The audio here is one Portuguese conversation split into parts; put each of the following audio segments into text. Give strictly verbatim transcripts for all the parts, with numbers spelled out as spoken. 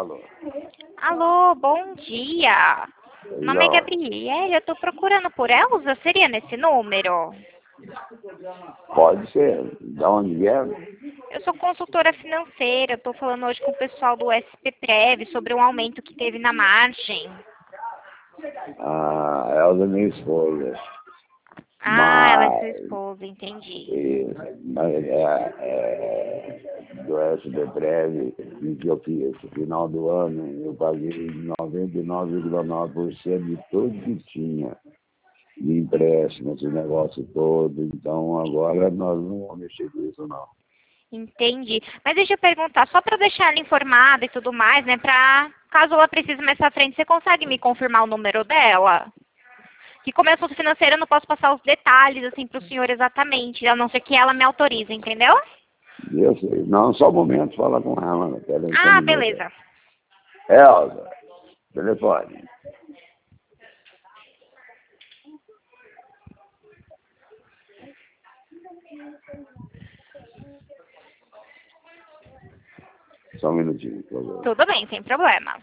Alô? Alô, bom dia. Meu nome é Não. Gabriela, eu estou procurando por Elza, seria nesse número? Pode ser. Da onde é? Eu sou consultora financeira, estou falando hoje com o pessoal do S P Prev sobre um aumento que teve na margem. Ah, Elza é minha esposa. Ah, ela é sua Mas, esposa, entendi. isso, mas é, é, do S B Prev, o que eu fiz? No final do ano, eu paguei noventa e nove vírgula nove por cento de tudo que tinha de empréstimo, esse negócio todo. Então, agora nós não vamos mexer com isso, não. Entendi. Mas deixa eu perguntar, só para deixar ela informada e tudo mais, né, para caso ela precise mais pra frente, você consegue me confirmar o número dela? Que como eu sou financeira, eu não posso passar os detalhes, assim, para o senhor exatamente, a não ser que ela me autorize, entendeu? Eu sei. Não, só um momento, fala com ela. Né? Pera aí, só um Ah, minuto. beleza. Elza, telefone. Só um minutinho, por favor. Tudo bem, sem problemas.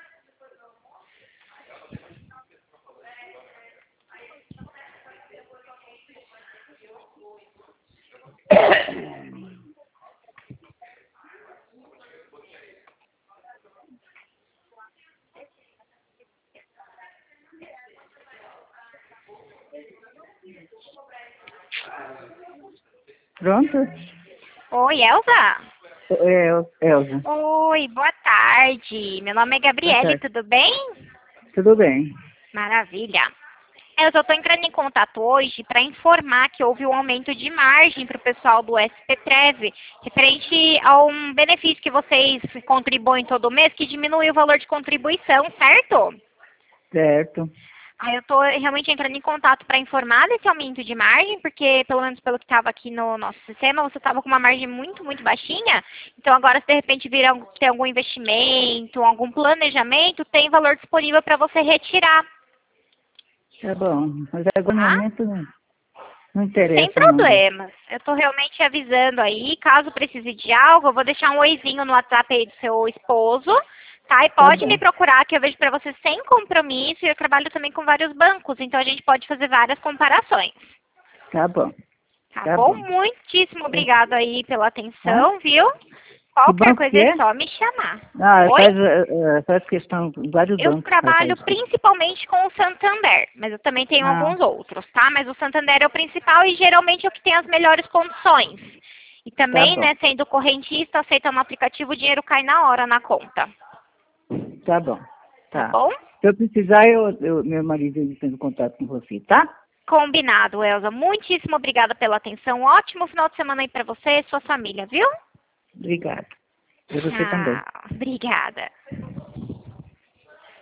Pronto? Oi, Elza? É, Elza. Oi, boa tarde. Meu nome é Boa Gabriele, tarde. tudo bem? Tudo bem? Maravilha. Eu só estou entrando em contato hoje para informar que houve um aumento de margem para o pessoal do S P Prev, referente a um benefício que vocês contribuem todo mês, que diminui o valor de contribuição, certo? Certo. Aí eu estou realmente entrando em contato para informar desse aumento de margem, porque pelo menos pelo que estava aqui no nosso sistema, você estava com uma margem muito, muito baixinha. Então agora, se de repente vir algum, ter algum investimento, algum planejamento, tem valor disponível para você retirar, Tá bom. Mas agora no tá? momento não, não Sem interessa não. problemas. Eu estou realmente avisando aí, caso precise de algo, eu vou deixar um oizinho no WhatsApp aí do seu esposo, tá? E Tá pode me bom. procurar, que eu vejo para você sem compromisso, e eu trabalho também com vários bancos, então a gente pode fazer várias comparações. Tá bom. Tá Tá bom? bom. Muitíssimo obrigado aí pela Hã? atenção, viu? Que Qualquer banco que coisa é é? só me chamar. Ah, Oi? faz, eh, eh, faz questão, vários Eu bancos faz trabalho isso. principalmente com o Santander, mas eu também tenho Ah, alguns outros, tá? Mas o Santander é o principal e geralmente é o que tem as melhores condições. E tá também, bom. né, sendo correntista, aceita no aplicativo, o dinheiro cai na hora na conta. Tá bom. Tá Tá. bom? Se eu precisar, eu, eu, meu marido entra em contato com você, tá? Combinado, Elza. Muitíssimo obrigada pela atenção. Ótimo final de semana aí pra você e sua família, viu? Obrigado. E você também. Tchau. Obrigada.